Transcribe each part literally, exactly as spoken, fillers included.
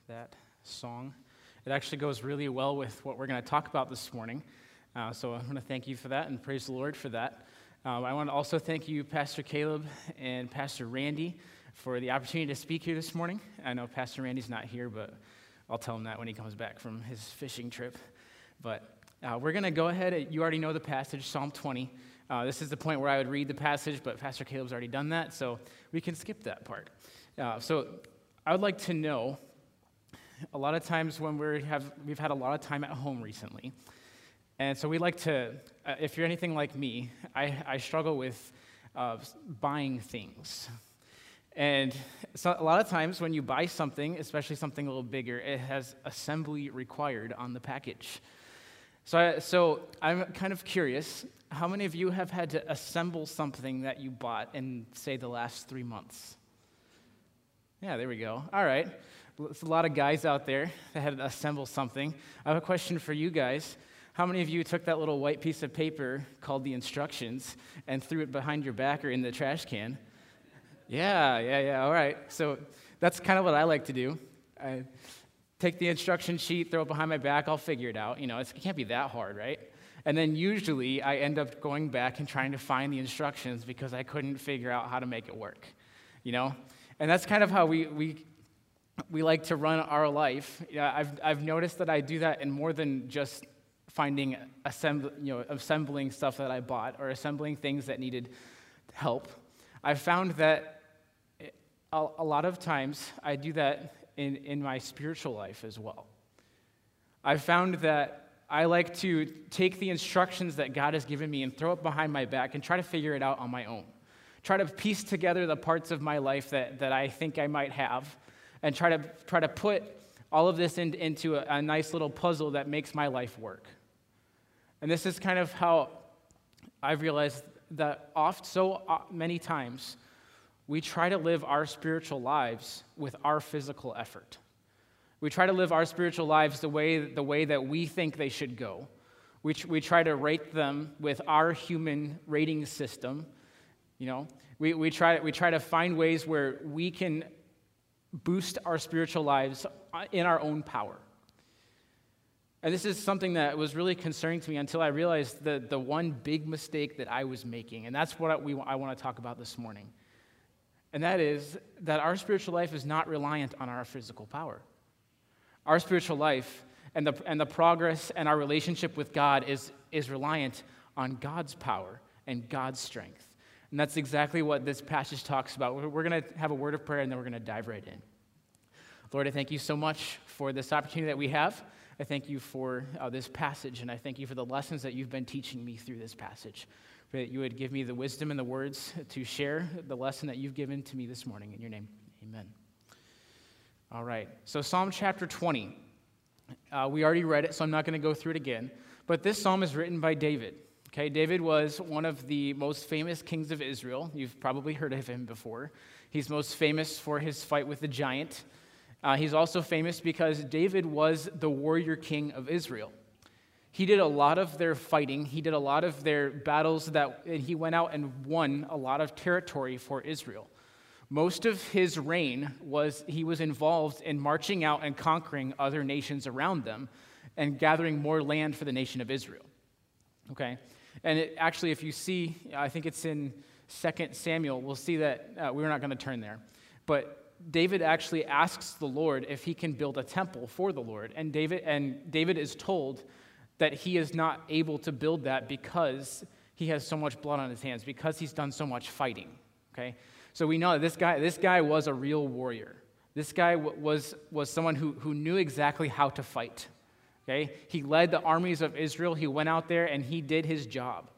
that song. It actually goes really well with what we're going to talk about this morning. Uh, so I want to thank you for that and praise the Lord for that. Um, I want to also thank you, Pastor Caleb and Pastor Randy, for the opportunity to speak here this morning. I know Pastor Randy's not here, but I'll tell him that when he comes back from his fishing trip. But uh, we're going to go ahead. You already know the passage, Psalm twenty. Uh, this is the point where I would read the passage, but Pastor Caleb's already done that, so we can skip that part. Uh, so I would like to know, a lot of times when we have, we've had a lot of time at home recently, and so we like to, uh, if you're anything like me, I, I struggle with uh, buying things. And so a lot of times when you buy something, especially something a little bigger, it has assembly required on the package. So, I, so I'm kind of curious, how many of you have had to assemble something that you bought in, say, the last three months? Yeah, there we go. All right. There's a lot of guys out there that had to assemble something. I have a question for you guys. How many of you took that little white piece of paper called the instructions and threw it behind your back or in the trash can? Yeah, yeah, yeah, all right. So that's kind of what I like to do. I take the instruction sheet, throw it behind my back, I'll figure it out. You know, it's, it can't be that hard, right? And then usually I end up going back and trying to find the instructions because I couldn't figure out how to make it work, you know? And that's kind of how we we we like to run our life. Yeah, I've I've noticed that I do that in more than just finding, assemb- you know, assembling stuff that I bought or assembling things that needed help. I've found that a, a lot of times I do that in, in my spiritual life as well. I've found that I like to take the instructions that God has given me and throw it behind my back and try to figure it out on my own. Try to piece together the parts of my life that, that I think I might have and try to try to put all of this in, into a, a nice little puzzle that makes my life work. And this is kind of how I've realized that oft so many times we try to live our spiritual lives with our physical effort. We try to live our spiritual lives the way the way that we think they should go. We tr- we try to rate them with our human rating system. You know, we we try we try to find ways where we can boost our spiritual lives in our own power. And this is something that was really concerning to me until I realized the the one big mistake that I was making, and that's what we I want to talk about this morning. And that is that our spiritual life is not reliant on our physical power. Our spiritual life and the and the progress and our relationship with God is, is reliant on God's power and God's strength. And that's exactly what this passage talks about. We're, we're going to have a word of prayer, and then we're going to dive right in. Lord, I thank you so much for this opportunity that we have. I thank you for uh, this passage, and I thank you for the lessons that you've been teaching me through this passage. Pray that you would give me the wisdom and the words to share the lesson that you've given to me this morning. In your name, amen. All right, so Psalm chapter twenty. Uh, we already read it, so I'm not going to go through it again. But this psalm is written by David. Okay, David was one of the most famous kings of Israel. You've probably heard of him before. He's most famous for his fight with the giant. Uh, he's also famous because David was the warrior king of Israel. He did a lot of their fighting. He did a lot of their battles, that and he went out and won a lot of territory for Israel. Most of his reign was he was involved in marching out and conquering other nations around them and gathering more land for the nation of Israel. Okay? And it, actually, if you see, I think it's in Second Samuel, we'll see that, uh, we're not going to turn there, but David actually asks the Lord if he can build a temple for the Lord. And David and David is told that he is not able to build that because he has so much blood on his hands, because he's done so much fighting. Okay? So we know that this guy, this guy was a real warrior. This guy w- was, was someone who, who knew exactly how to fight. Okay? He led the armies of Israel. He went out there and he did his job.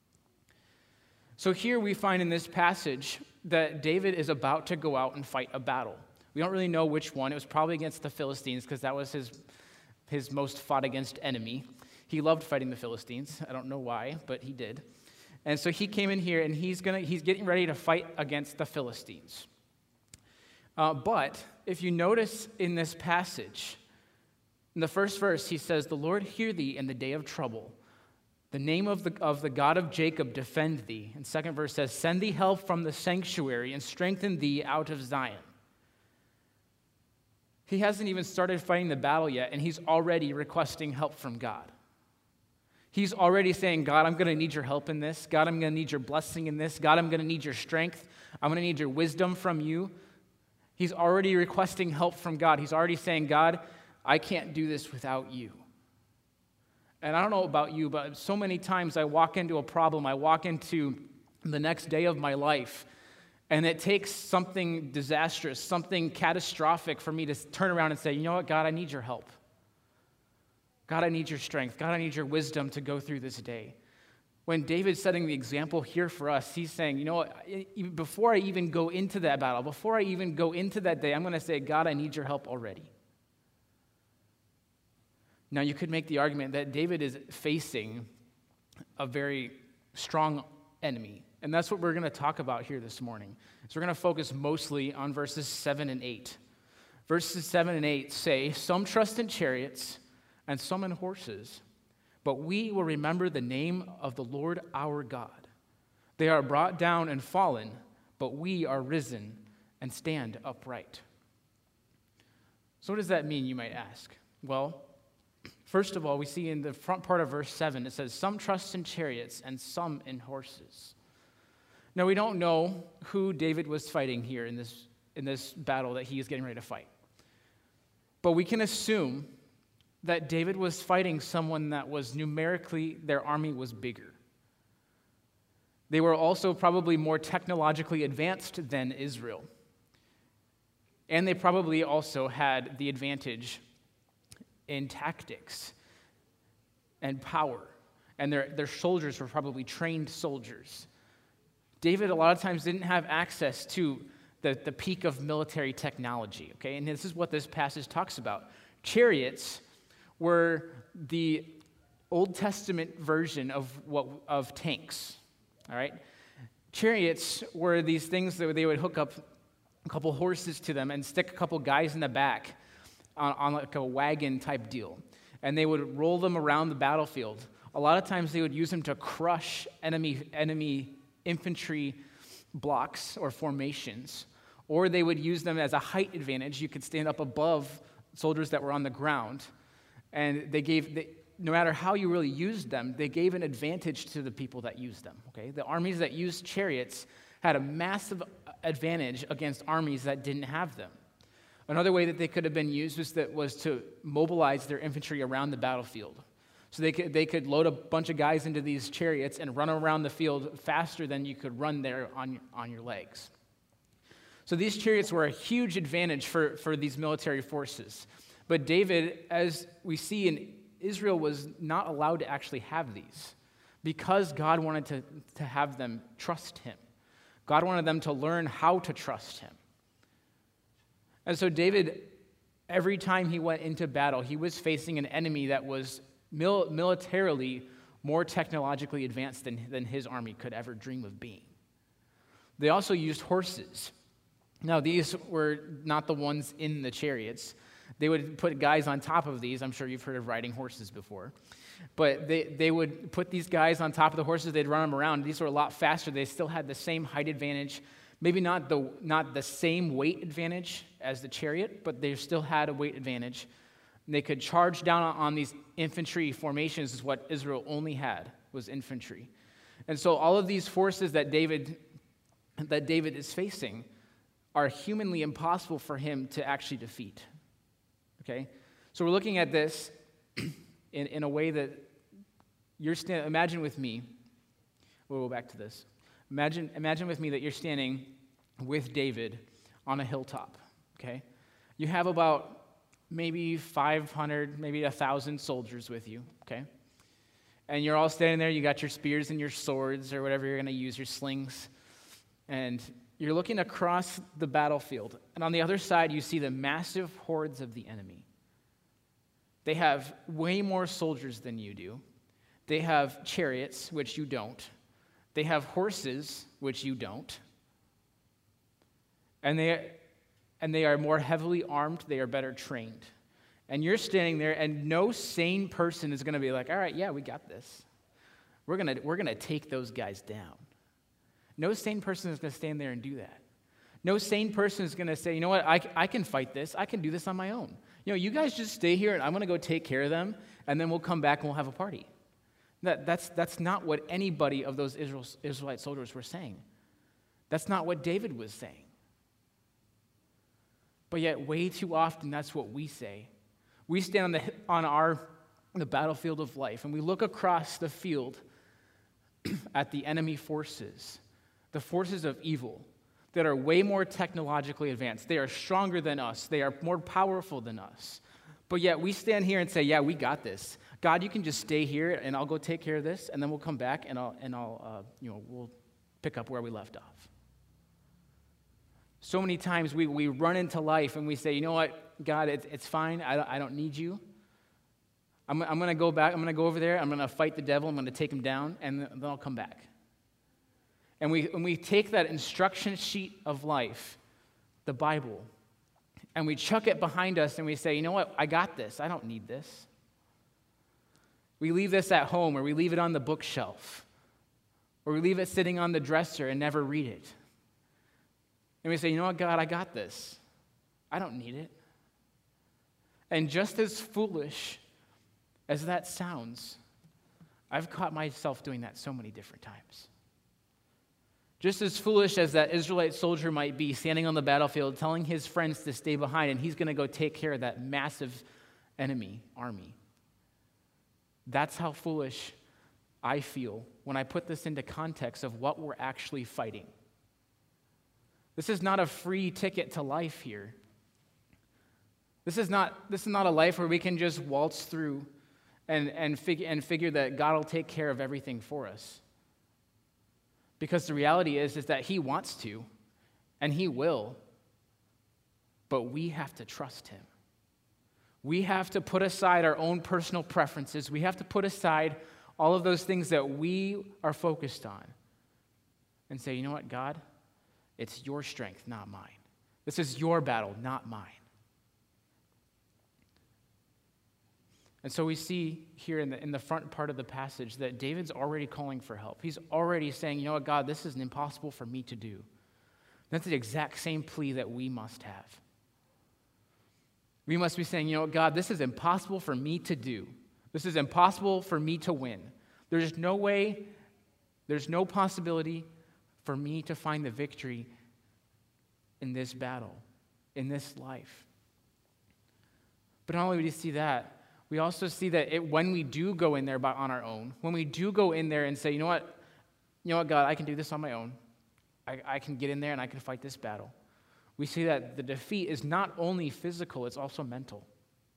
So here we find in this passage that David is about to go out and fight a battle. We don't really know which one. It was probably against the Philistines because that was his, his most fought against enemy. He loved fighting the Philistines. I don't know why, but he did. And so he came in here, and he's gonna he's getting ready to fight against the Philistines. Uh, but if you notice in this passage, in the first verse, he says, "The Lord hear thee in the day of trouble. The name of the, of the God of Jacob defend thee." And second verse says, "Send thee help from the sanctuary and strengthen thee out of Zion." He hasn't even started fighting the battle yet, and he's already requesting help from God. He's already saying, God, I'm going to need your help in this. God, I'm going to need your blessing in this. God, I'm going to need your strength. I'm going to need your wisdom from you. He's already requesting help from God. He's already saying, God, I can't do this without you. And I don't know about you, but so many times I walk into a problem, I walk into the next day of my life, and it takes something disastrous, something catastrophic for me to turn around and say, you know what, God, I need your help. God, I need your strength. God, I need your wisdom to go through this day. When David's setting the example here for us, he's saying, you know what, before I even go into that battle, before I even go into that day, I'm going to say, God, I need your help already. Now, you could make the argument that David is facing a very strong enemy, and that's what we're going to talk about here this morning. So we're going to focus mostly on verses seven and eight. Verses seven and eight say, some trust in chariots and some in horses, but we will remember the name of the Lord our God. They are brought down and fallen, but we are risen and stand upright. So what does that mean, you might ask? Well, first of all, we see in the front part of verse seven, it says, some trust in chariots and some in horses. Now, we don't know who David was fighting here in this, in this battle that he is getting ready to fight. But we can assume that David was fighting someone that was numerically, their army was bigger. They were also probably more technologically advanced than Israel. And they probably also had the advantage in tactics and power. And their, their soldiers were probably trained soldiers. David, a lot of times, didn't have access to the, the peak of military technology, okay? And this is what this passage talks about. Chariots were the Old Testament version of what of tanks, all right? Chariots were these things that they would hook up a couple horses to them and stick a couple guys in the back on, on like a wagon type deal, and they would roll them around the battlefield. A lot of times they would use them to crush enemy enemy infantry blocks or formations, or they would use them as a height advantage. You could stand up above soldiers that were on the ground. And they gave, they, no matter how you really used them, they gave an advantage to the people that used them, okay? The armies that used chariots had a massive advantage against armies that didn't have them. Another way that they could have been used was, that, was to mobilize their infantry around the battlefield. So they could, they could load a bunch of guys into these chariots and run around the field faster than you could run there on, on your legs. So these chariots were a huge advantage for, for these military forces. But David, as we see in Israel, was not allowed to actually have these because God wanted to, to have them trust him. God wanted them to learn how to trust him. And so David, every time he went into battle, he was facing an enemy that was mil- militarily more technologically advanced than, than his army could ever dream of being. They also used horses. Now, these were not the ones in the chariots. They would put guys on top of these. I'm sure you've heard of riding horses before. But they, they would put these guys on top of the horses. They'd run them around. These were a lot faster. They still had the same height advantage. Maybe not the, not the same weight advantage as the chariot, but they still had a weight advantage. And they could charge down on, on these infantry formations, is what Israel only had, was infantry. And so all of these forces that David, that David is facing are humanly impossible for him to actually defeat. Okay? So we're looking at this in, in a way that you're standing, imagine with me, we'll go back to this. Imagine, imagine with me that you're standing with David on a hilltop, okay? You have about maybe five hundred, maybe one thousand soldiers with you, okay? And you're all standing there, you got your spears and your swords or whatever you're going to use, your slings, and you're looking across the battlefield, and on the other side, you see the massive hordes of the enemy. They have way more soldiers than you do. They have chariots, which you don't. They have horses, which you don't. And they, and they are more heavily armed. They are better trained. And you're standing there, and no sane person is going to be like, all right, yeah, we got this. We're going to we're going to take those guys down. No sane person is going to stand there and do that. No sane person is going to say, you know what, I, I can fight this. I can do this on my own. You know, you guys just stay here, and I'm going to go take care of them, and then we'll come back and we'll have a party. That, that's, that's not what anybody of those Israel, Israelite soldiers were saying. That's not what David was saying. But yet, way too often, that's what we say. We stand on the, on our, the battlefield of life, and we look across the field at the enemy forces, the forces of evil, that are way more technologically advanced. They are stronger than us. They are more powerful than us. But yet we stand here and say, yeah, we got this. God, you can just stay here, and I'll go take care of this, and then we'll come back, and I'll, and I'll uh, you know, we'll pick up where we left off. So many times we, we run into life, and we say, you know what, God, it's, it's fine. I don't, I don't need you. I'm, I'm going to go back. I'm going to go over there. I'm going to fight the devil. I'm going to take him down, and then I'll come back. And we, when we take that instruction sheet of life, the Bible, and we chuck it behind us and we say, you know what, I got this. I don't need this. We leave this at home, or we leave it on the bookshelf, or we leave it sitting on the dresser and never read it. And we say, you know what, God, I got this. I don't need it. And just as foolish as that sounds, I've caught myself doing that so many different times. Just as foolish as that Israelite soldier might be, standing on the battlefield, telling his friends to stay behind, and he's going to go take care of that massive enemy army. That's how foolish I feel when I put this into context of what we're actually fighting. This is not a free ticket to life here. This is not, this is not a life where we can just waltz through and, and, fig- and figure that God will take care of everything for us. Because the reality is, is that he wants to, and he will, but we have to trust him. We have to put aside our own personal preferences. We have to put aside all of those things that we are focused on and say, you know what, God, it's your strength, not mine. This is your battle, not mine. And so we see here in the, in the front part of the passage that David's already calling for help. He's already saying, you know what, God, this is impossible for me to do. That's the exact same plea that we must have. We must be saying, you know what, God, this is impossible for me to do. This is impossible for me to win. There's no way, there's no possibility for me to find the victory in this battle, in this life. But not only do we see that, we also see that it, when we do go in there by, on our own, when we do go in there and say, you know what, you know what, God, I can do this on my own. I, I can get in there and I can fight this battle. We see that the defeat is not only physical, it's also mental.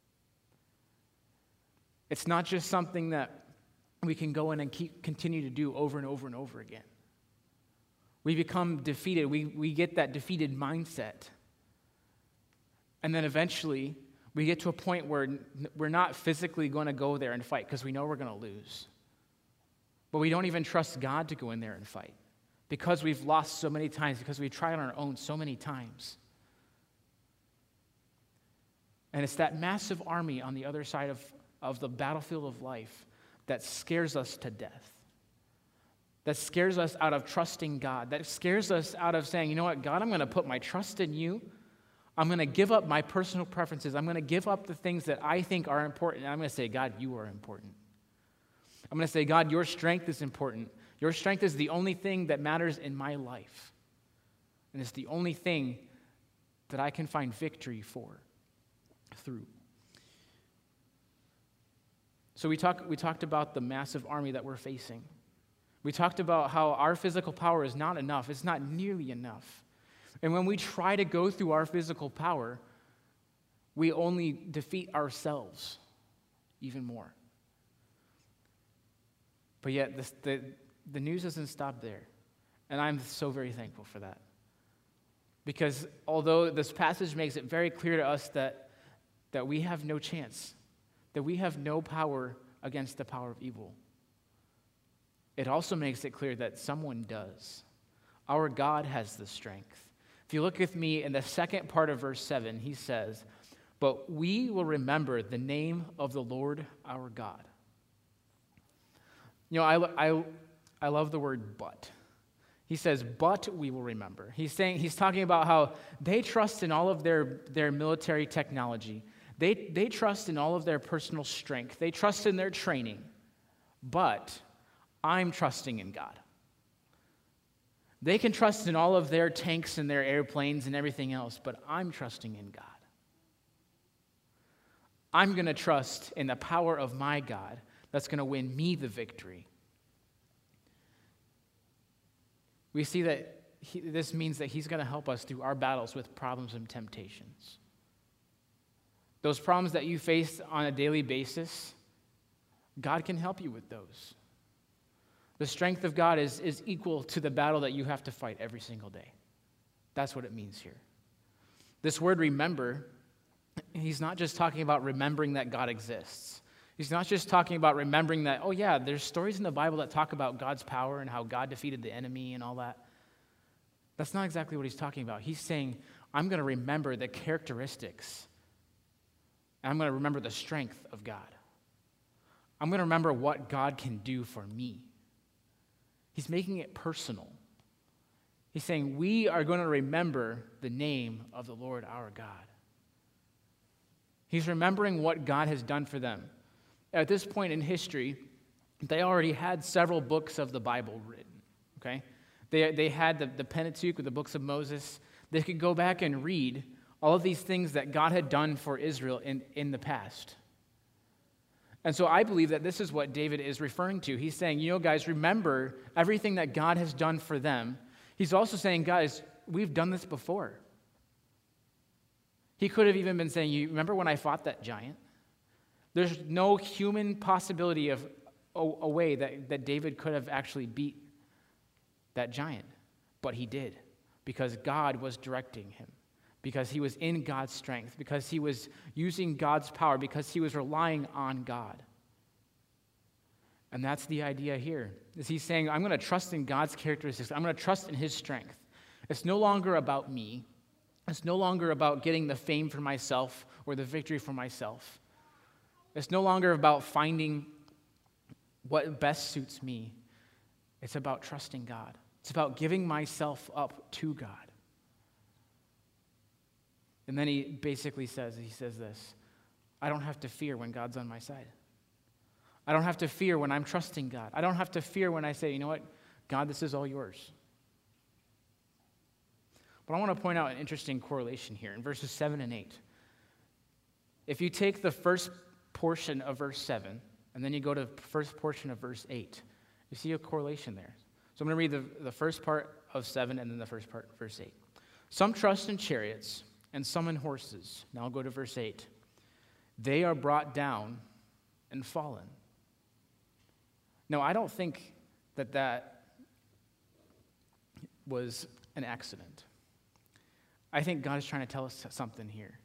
It's not just something that we can go in and keep continue to do over and over and over again. We become defeated. We, we get that defeated mindset. And then eventually, we get to a point where we're not physically going to go there and fight because we know we're going to lose. But we don't even trust God to go in there and fight because we've lost so many times, because we tried on our own so many times. And it's that massive army on the other side of, of the battlefield of life that scares us to death. That scares us out of trusting God. That scares us out of saying, you know what, God, I'm going to put my trust in you. I'm going to give up my personal preferences. I'm going to give up the things that I think are important. And I'm going to say, God, you are important. I'm going to say, God, your strength is important. Your strength is the only thing that matters in my life. And it's the only thing that I can find victory for, through. So we, talk, we talked about the massive army that we're facing. We talked about how our physical power is not enough. It's not nearly enough. And when we try to go through our physical power, we only defeat ourselves even more. But yet, this, the, the news doesn't stop there. And I'm so very thankful for that. Because although this passage makes it very clear to us that, that we have no chance, that we have no power against the power of evil, it also makes it clear that someone does. Our God has the strength. If you look with me in the second part of verse seven, he says, "But we will remember the name of the Lord our God." You know, I, I, I love the word "but." He says, but we will remember. He's saying, he's talking about how they trust in all of their, their military technology. They, they trust in all of their personal strength. They trust in their training. But I'm trusting in God. They can trust in all of their tanks and their airplanes and everything else, but I'm trusting in God. I'm going to trust in the power of my God that's going to win me the victory. We see that he, this means that he's going to help us through our battles with problems and temptations. Those problems that you face on a daily basis, God can help you with those. The strength of God is, is equal to the battle that you have to fight every single day. That's what it means here. This word remember, he's not just talking about remembering that God exists. He's not just talking about remembering that, oh yeah, there's stories in the Bible that talk about God's power and how God defeated the enemy and all that. That's not exactly what he's talking about. He's saying, I'm going to remember the characteristics. And I'm going to remember the strength of God. I'm going to remember what God can do for me. He's making it personal. He's saying, we are going to remember the name of the Lord our God. He's remembering what God has done for them. At this point in history, they already had several books of the Bible written, okay? They, they had the, the Pentateuch, with the books of Moses. They could go back and read all of these things that God had done for Israel in, in the past. And so I believe that this is what David is referring to. He's saying, you know, guys, remember everything that God has done for them. He's also saying, guys, we've done this before. He could have even been saying, you remember when I fought that giant? There's no human possibility of a, a way that, that David could have actually beat that giant. But he did, because God was directing him, because he was in God's strength, because he was using God's power, because he was relying on God. And that's the idea here, is he's saying, I'm going to trust in God's characteristics. I'm going to trust in his strength. It's no longer about me. It's no longer about getting the fame for myself or the victory for myself. It's no longer about finding what best suits me. It's about trusting God. It's about giving myself up to God. And then he basically says, he says this, I don't have to fear when God's on my side. I don't have to fear when I'm trusting God. I don't have to fear when I say, you know what, God, this is all yours. But I want to point out an interesting correlation here in verses seven and eight. If you take the first portion of verse seven, and then you go to the first portion of verse eight, you see a correlation there. So I'm going to read the, the first part of seven and then the first part, verse eight. Some trust in chariots and some in horses. Now I'll go to verse eight. They are brought down and fallen. Now, I don't think that that was an accident. I think God is trying to tell us something here.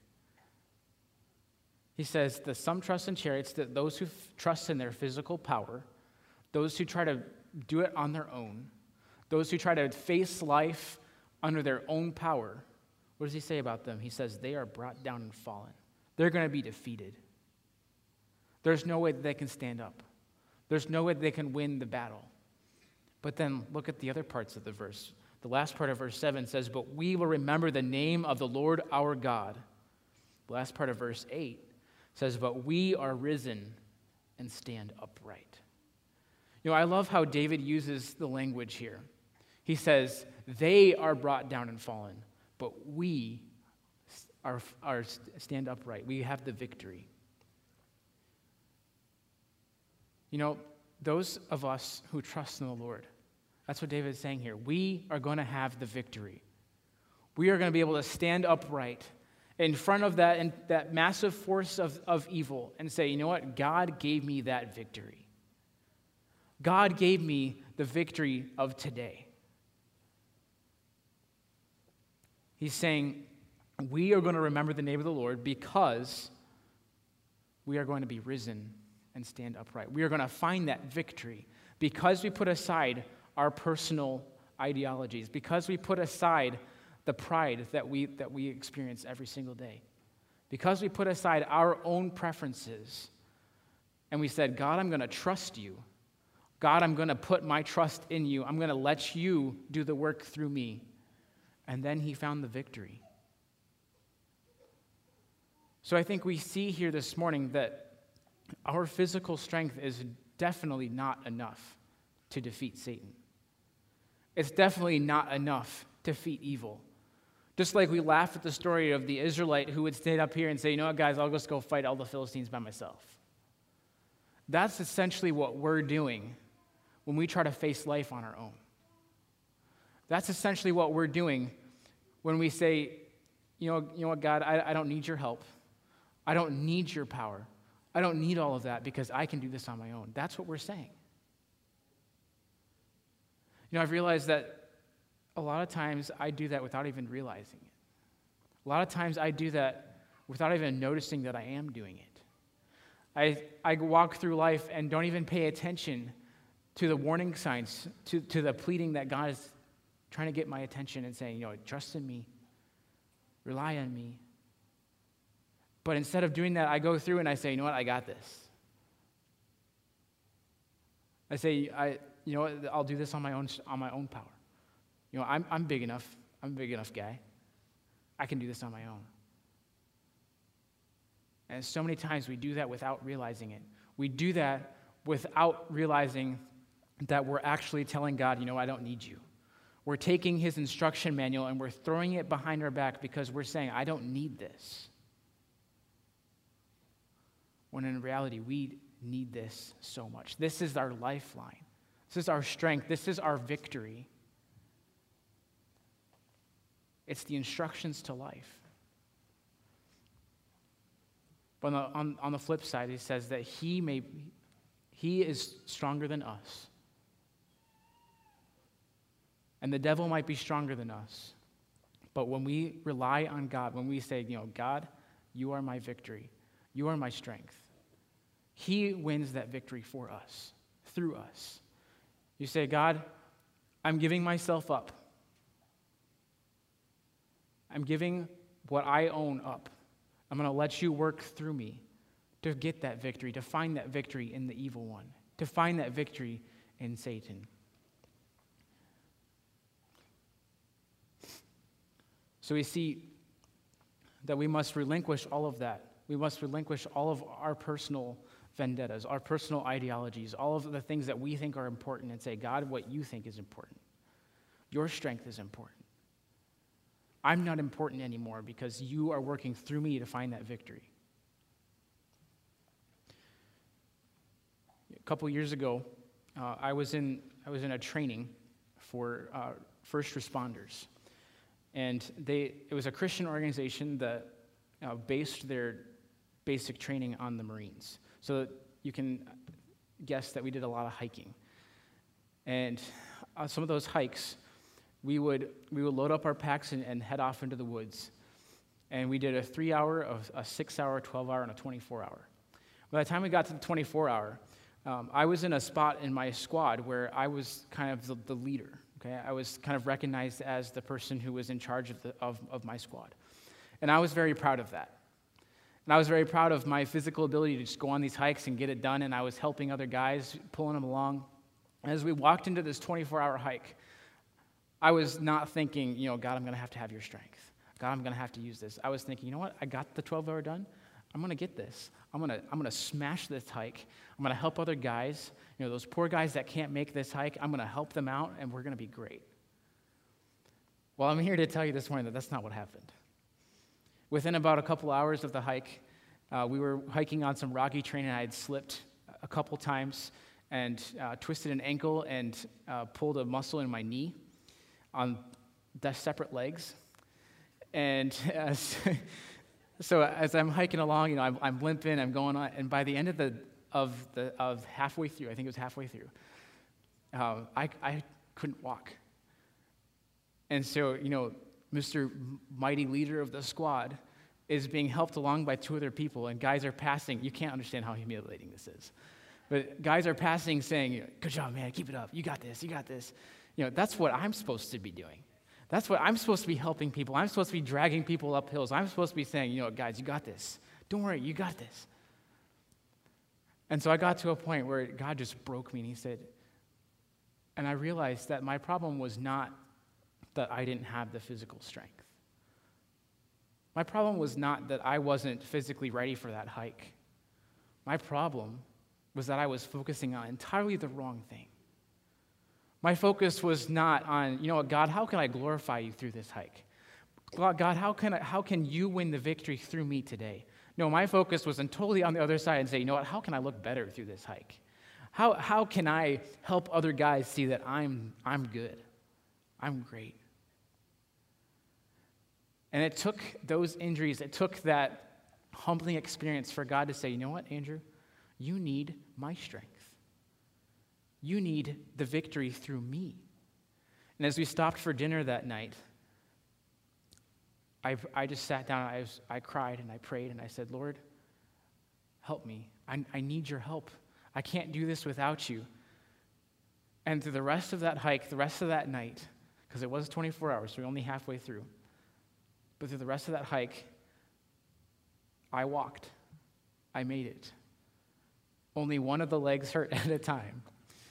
He says that some trust in chariots, that those who f- trust in their physical power, those who try to do it on their own, those who try to face life under their own power, what does he say about them? He says they are brought down and fallen. They're going to be defeated. There's no way that they can stand up. There's no way that they can win the battle. But then look at the other parts of the verse. The last part of verse seven says, but we will remember the name of the Lord our God. The last part of verse eight says, but we are risen and stand upright. You know, I love how David uses the language here. He says, they are brought down and fallen, but we are, are stand upright. We have the victory. You know, those of us who trust in the Lord, that's what David is saying here. We are going to have the victory. We are going to be able to stand upright in front of that, and that massive force of, of evil and say, you know what? God gave me that victory. God gave me the victory of today. He's saying, we are going to remember the name of the Lord because we are going to be risen and stand upright. We are going to find that victory because we put aside our personal ideologies, because we put aside the pride that we that we experience every single day, because we put aside our own preferences, and we said, God, I'm going to trust you. God, I'm going to put my trust in you. I'm going to let you do the work through me. And then he found the victory. So I think we see here this morning that our physical strength is definitely not enough to defeat Satan. It's definitely not enough to defeat evil. Just like we laugh at the story of the Israelite who would stand up here and say, you know what, guys, I'll just go fight all the Philistines by myself. That's essentially what we're doing when we try to face life on our own. That's essentially what we're doing when we say, you know, you know what, God, I, I don't need your help. I don't need your power. I don't need all of that because I can do this on my own. That's what we're saying. You know, I've realized that a lot of times I do that without even realizing it. A lot of times I do that without even noticing that I am doing it. I, I walk through life and don't even pay attention to the warning signs, to, to the pleading that God is trying to get my attention and saying, you know, trust in me, rely on me. But instead of doing that, I go through and I say, you know what, I got this. I say, I, you know what, I'll do this on my own, on my own power. You know, I'm, I'm big enough. I'm a big enough guy. I can do this on my own. And so many times we do that without realizing it. We do that without realizing that we're actually telling God, you know, I don't need you. We're taking his instruction manual and we're throwing it behind our back because we're saying, I don't need this. When in reality, we need this so much. This is our lifeline. This is our strength. This is our victory. It's the instructions to life. But on the, on, on the flip side, he says that he may, he is stronger than us. And the devil might be stronger than us. But when we rely on God, when we say, you know, God, you are my victory. You are my strength. He wins that victory for us, through us. You say, God, I'm giving myself up. I'm giving what I own up. I'm going to let you work through me to get that victory, to find that victory in the evil one, to find that victory in Satan. So we see that we must relinquish all of that. We must relinquish all of our personal vendettas, our personal ideologies, all of the things that we think are important and say, God, what you think is important. Your strength is important. I'm not important anymore because you are working through me to find that victory. A couple years ago, uh, I was in I was in a training for uh, first responders, and they it was a Christian organization that uh, based their basic training on the Marines. So you can guess that we did a lot of hiking, and uh, some of those hikes, we would we would load up our packs and, and head off into the woods. And we did a three-hour, a, a six-hour, twelve-hour, and a twenty-four-hour. By the time we got to the twenty-four-hour, um, I was in a spot in my squad where I was kind of the, the leader. Okay, I was kind of recognized as the person who was in charge of, the, of, of my squad. And I was very proud of that. And I was very proud of my physical ability to just go on these hikes and get it done, and I was helping other guys, pulling them along. As we walked into this twenty-four-hour hike, I was not thinking, you know, God, I'm going to have to have your strength. God, I'm going to have to use this. I was thinking, you know what? I got the twelve-hour done. I'm going to get this. I'm going to I'm going to smash this hike. I'm going to help other guys. You know, those poor guys that can't make this hike, I'm going to help them out, and we're going to be great. Well, I'm here to tell you this morning that that's not what happened. Within about a couple hours of the hike, uh, we were hiking on some rocky terrain, and I had slipped a couple times and uh, twisted an ankle and uh, pulled a muscle in my knee on the separate legs. And as, so as I'm hiking along, you know, I'm, I'm limping, I'm going on, and by the end of the of the of halfway through, I think it was halfway through, uh, I I couldn't walk. And so, you know, Mister Mighty Leader of the squad is being helped along by two other people, and guys are passing. You can't understand how humiliating this is. But guys are passing saying, good job, man, keep it up. You got this, you got this. You know, that's what I'm supposed to be doing. That's what I'm supposed to be helping people. I'm supposed to be dragging people up hills. I'm supposed to be saying, you know, guys, you got this. Don't worry, you got this. And so I got to a point where God just broke me, and he said, And I realized that my problem was not that I didn't have the physical strength. My problem was not that I wasn't physically ready for that hike. My problem was that I was focusing on entirely the wrong thing. My focus was not on, you know what, God, how can I glorify you through this hike? God, how can I, how can you win the victory through me today? No, my focus was on totally on the other side and say, you know what, how can I look better through this hike? How, how can I help other guys see that I'm, I'm good? I'm great. And it took those injuries, it took that humbling experience for God to say, you know what, Andrew? You need my strength. You need the victory through me. And as we stopped for dinner that night, I, I just sat down, I, was, I cried and I prayed and I said, Lord, help me. I, I need your help. I can't do this without you. And through the rest of that hike, the rest of that night, because it was twenty-four hours, so we're only halfway through, but through the rest of that hike, I walked. I made it. Only one of the legs hurt at a time.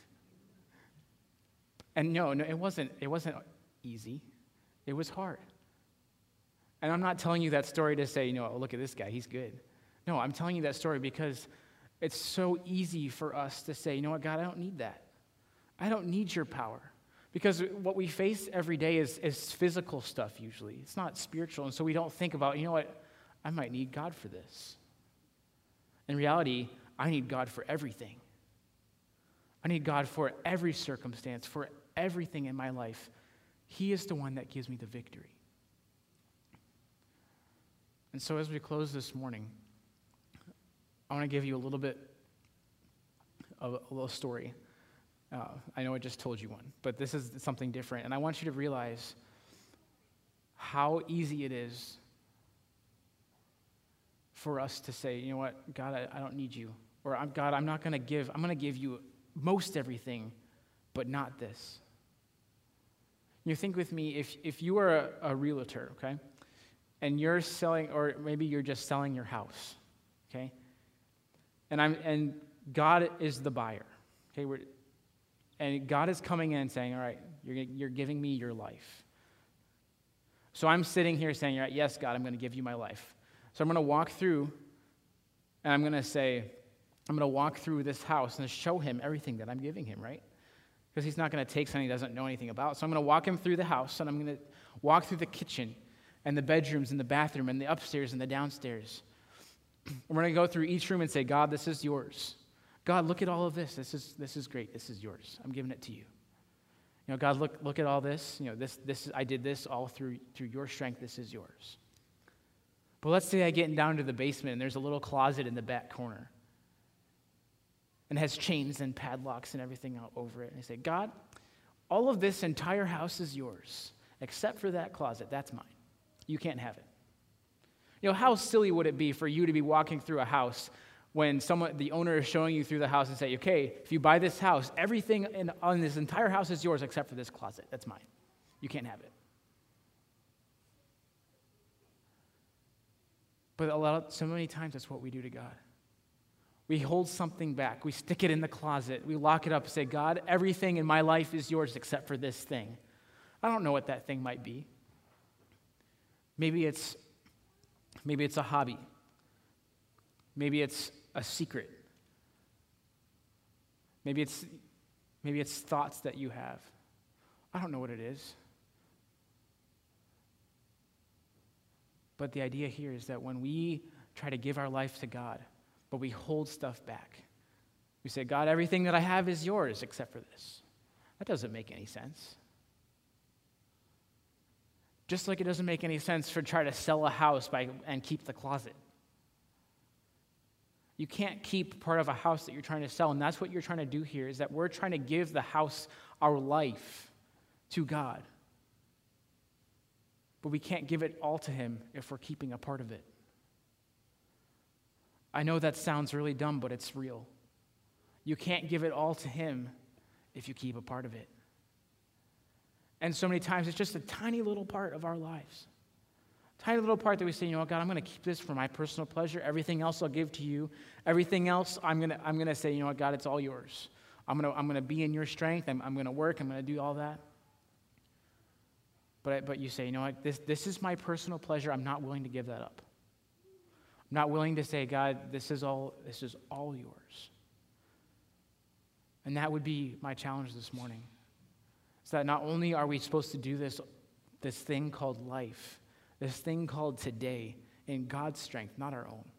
And no, no, it wasn't, it wasn't easy. It was hard. And I'm not telling you that story to say, you know, oh, look at this guy, he's good. No, I'm telling you that story because it's so easy for us to say, you know what, God, I don't need that. I don't need your power. Because what we face every day is, is physical stuff usually. It's not spiritual. And so we don't think about, you know what, I might need God for this. In reality, I need God for everything. I need God for every circumstance, for everything in my life. He is the one that gives me the victory. And so as we close this morning, I want to give you a little bit of a little story. Uh, I know I just told you one, but this is something different. And I want you to realize how easy it is for us to say, you know what, God, I, I don't need you. Or, I'm, God, I'm not going to give, I'm going to give you most everything, but not this. You think with me, if, if you are a, a realtor, okay, and you're selling, or maybe you're just selling your house, okay, and I'm and God is the buyer, okay, we're, and God is coming in and saying, all right, you're, you're giving me your life. So I'm sitting here saying, all right, yes, God, I'm going to give you my life. So I'm going to walk through, and I'm going to say, I'm going to walk through this house and show him everything that I'm giving him, right? Because he's not going to take something he doesn't know anything about. So I'm going to walk him through the house, and I'm going to walk through the kitchen and the bedrooms and the bathroom and the upstairs and the downstairs. And we're going to go through each room and say, God, this is yours. God, look at all of this. This is this is great. This is yours. I'm giving it to you. You know, God, look look at all this. You know, this this I did this all through through your strength. This is yours. But let's say I get down to the basement and there's a little closet in the back corner. And has chains and padlocks and everything out over it. And I say, God, all of this entire house is yours, except for that closet. That's mine. You can't have it. You know, how silly would it be for you to be walking through a house when someone, the owner is showing you through the house and say, okay, if you buy this house, everything in, on this entire house is yours except for this closet. That's mine. You can't have it. But a lot of, so many times that's what we do to God. We hold something back. We stick it in the closet. We lock it up and say, God, everything in my life is yours except for this thing. I don't know what that thing might be. Maybe it's, maybe it's a hobby. Maybe it's a secret. Maybe it's, maybe it's thoughts that you have. I don't know what it is. But the idea here is that when we try to give our life to God, but we hold stuff back. We say, God, everything that I have is yours except for this. That doesn't make any sense. Just like it doesn't make any sense for try to sell a house by and keep the closet. You can't keep part of a house that you're trying to sell, and that's what you're trying to do here, is that we're trying to give the house, our life, to God. But we can't give it all to him if we're keeping a part of it. I know that sounds really dumb, but it's real. You can't give it all to him if you keep a part of it. And so many times it's just a tiny little part of our lives. Tiny little part that we say, you know what, God, I'm going to keep this for my personal pleasure. Everything else I'll give to you. Everything else I'm going to I'm going to say, you know what, God, it's all yours. I'm going to I'm going to be in your strength. I'm, I'm going to work. I'm going to do all that. But, but you say, you know what, this, this is my personal pleasure. I'm not willing to give that up. I'm not willing to say, God, this is all, this is all yours. And that would be my challenge this morning. Is that not only are we supposed to do this, this thing called life, this thing called today, in God's strength, not our own.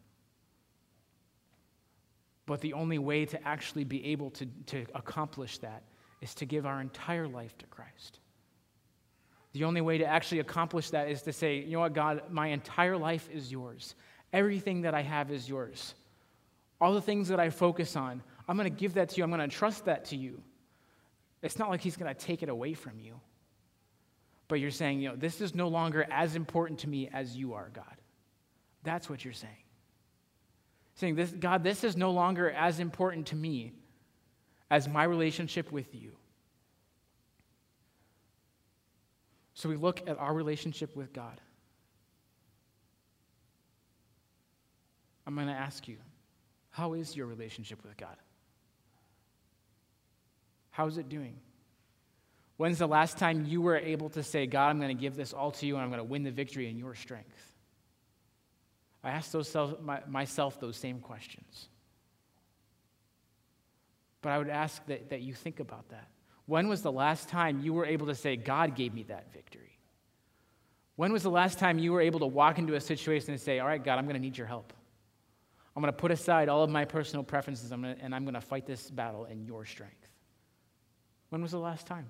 But the only way to actually be able to, to accomplish that is to give our entire life to Christ. The only way to actually accomplish that is to say, you know what, God, my entire life is yours. Everything that I have is yours. All the things that I focus on, I'm going to give that to you. I'm going to trust that to you. It's not like he's going to take it away from you. But you're saying, you know, this is no longer as important to me as you are, God. That's what you're saying. Saying, this, God, this is no longer as important to me as my relationship with you. So we look at our relationship with God. I'm going to ask you, how is your relationship with God? How's it doing? When's the last time you were able to say, God, I'm going to give this all to you and I'm going to win the victory in your strength? I ask those self, my, myself those same questions. But I would ask that, that you think about that. When was the last time you were able to say, God gave me that victory? When was the last time you were able to walk into a situation and say, all right, God, I'm going to need your help. I'm going to put aside all of my personal preferences I'm gonna, and I'm going to fight this battle in your strength. When was the last time?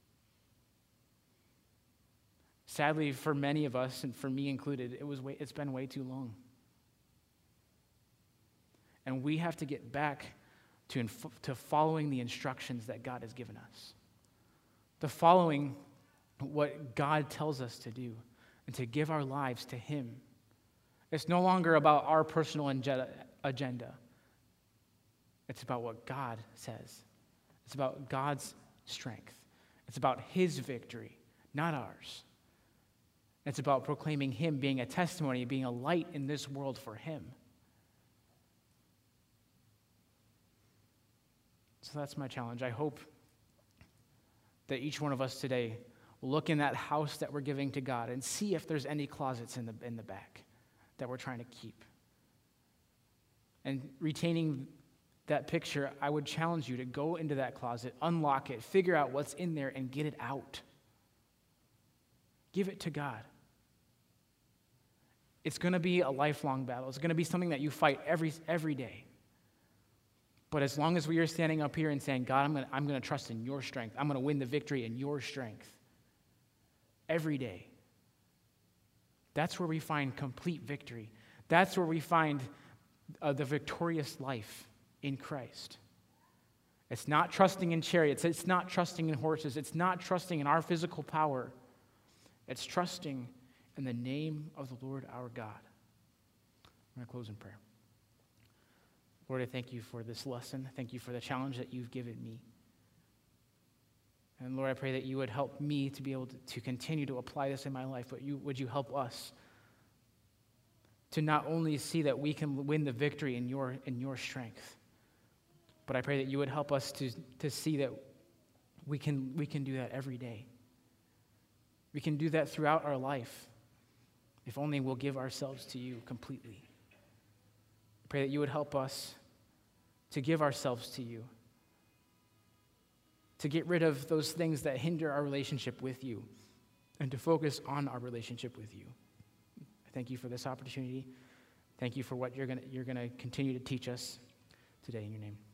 Sadly, for many of us, and for me included, it was way, it's been way too long. And we have to get back to, inf- to following the instructions that God has given us, to following what God tells us to do, and to give our lives to Him. It's no longer about our personal agenda. It's about what God says. It's about God's strength. It's about His victory, not ours. It's about proclaiming Him, being a testimony, being a light in this world for Him. So that's my challenge. I hope that each one of us today will look in that house that we're giving to God and see if there's any closets in the, in the back that we're trying to keep. And retaining that picture, I would challenge you to go into that closet, unlock it, figure out what's in there, and get it out. Give it to God. It's going to be a lifelong battle. It's going to be something that you fight every, every day. But as long as we are standing up here and saying, God, I'm going to, I'm going to trust in your strength. I'm going to win the victory in your strength. Every day. That's where we find complete victory. That's where we find uh, the victorious life in Christ. It's not trusting in chariots. It's not trusting in horses. It's not trusting in our physical power. It's trusting in the name of the Lord our God. I'm going to close in prayer. Lord, I thank you for this lesson. Thank you for the challenge that you've given me. And Lord, I pray that you would help me to be able to, to continue to apply this in my life, but you, would you help us to not only see that we can win the victory in your, in your strength, but I pray that you would help us to, to see that we can, we can do that every day. We can do that throughout our life if only we'll give ourselves to you completely. I pray that you would help us to give ourselves to you, to get rid of those things that hinder our relationship with you, and to focus on our relationship with you. I thank you for this opportunity. Thank you for what you're going you're going to continue to teach us today in your name.